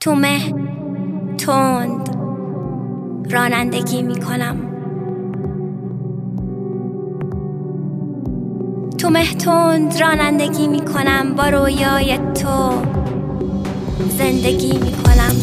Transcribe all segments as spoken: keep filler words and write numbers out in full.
تو مه تند رانندگی می کنم، تو مه تند رانندگی می کنم، با رویای تو زندگی می کنم.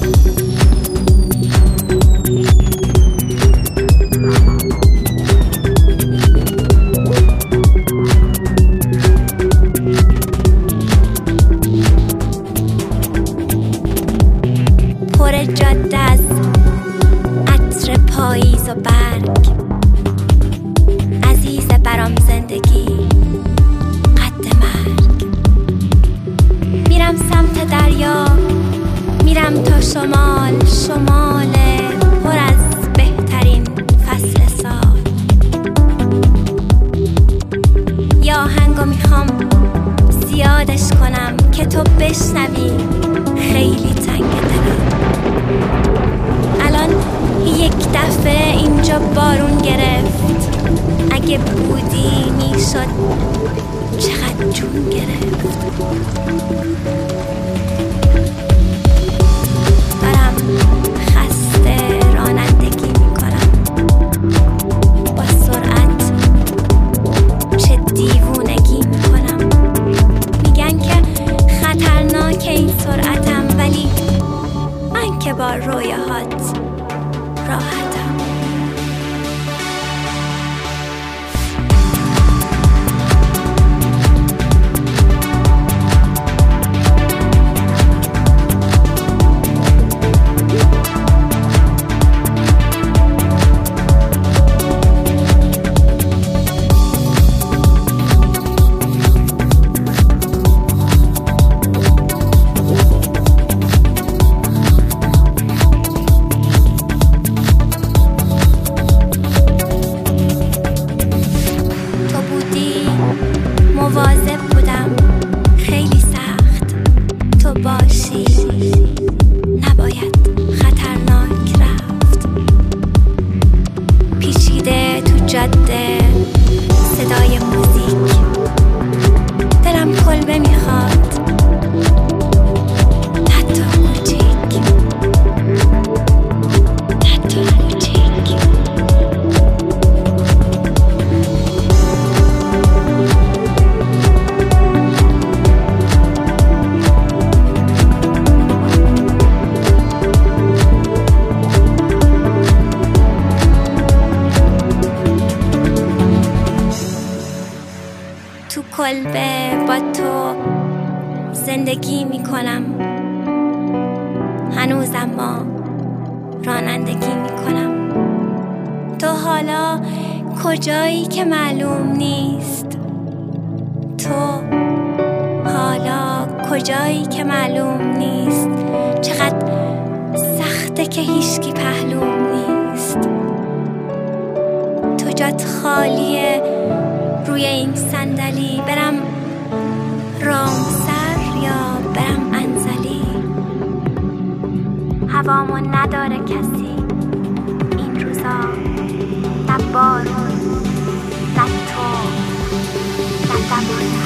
پر جاده از عطر پاییز و برگ، عزیز برام زندگی قد مرگ. میرم سمت دریا، میرم تا شمال، شمال پر از بهترین فصل سال. یا آهنگو میخوام زیادش کنم که تو بشنوی، خیلی تنگ دلم. الان یک دفعه اینجا بارون گرفت، اگه بودی میشد چقدر جون گرفت. دارم خسته رانندگی میکنم، با سرعت چه دیوونگی میکنم. میگن که خطرناکه این سرعتم، ولی من که با رویاهات راحتم. مواظب بودم، خیلی سخت تو باشی، نباید خطرناک رفت. پیچیده تو جاده صدای موزیک، دلم کلبه میخواد، حتی کوچیک، حتی کوچیک. تو کلبه با تو زندگی می کنم، هنوزم ما رانندگی می کنم. تو حالا کجایی که معلوم نیست، تو حالا کجایی که معلوم نیست. چقدر سخته که هیچکی پهلوم نیست. تو جات خالیه روی این صندلی، برم رامسر یا برم انزلی. هوامو نداره کسی این روزا، نه بارون، نه تو، نه دماغ.